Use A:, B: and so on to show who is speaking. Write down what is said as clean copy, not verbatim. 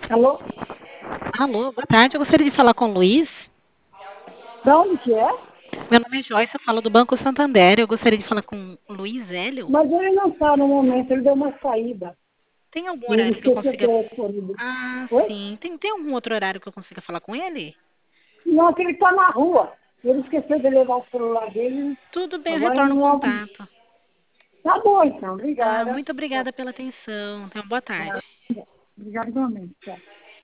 A: Alô?
B: Alô, boa tarde. Eu gostaria de falar com o Luiz.
A: Da onde que é?
B: Meu nome é Joyce, eu falo do Banco Santander. Eu gostaria de falar com o Luiz Hélio.
A: Mas ele não está no momento, ele deu uma saída.
B: Tem algum
A: E ele
B: horário que eu
A: esqueceu o
B: consiga.
A: telefone dele.
B: Ah,
A: Oi?
B: sim. Tem algum outro horário que eu consiga falar com ele?
A: Não, que ele está na rua. Ele esqueceu de levar o celular dele.
B: Tudo bem, eu
A: Agora ele
B: retorno o
A: não.
B: contato.
A: Tá bom, então.
B: Tá,
A: Obrigada.
B: muito
A: Tchau.
B: obrigada pela atenção. Tenha uma boa tarde.
A: Ah, obrigada igualmente. Tchau.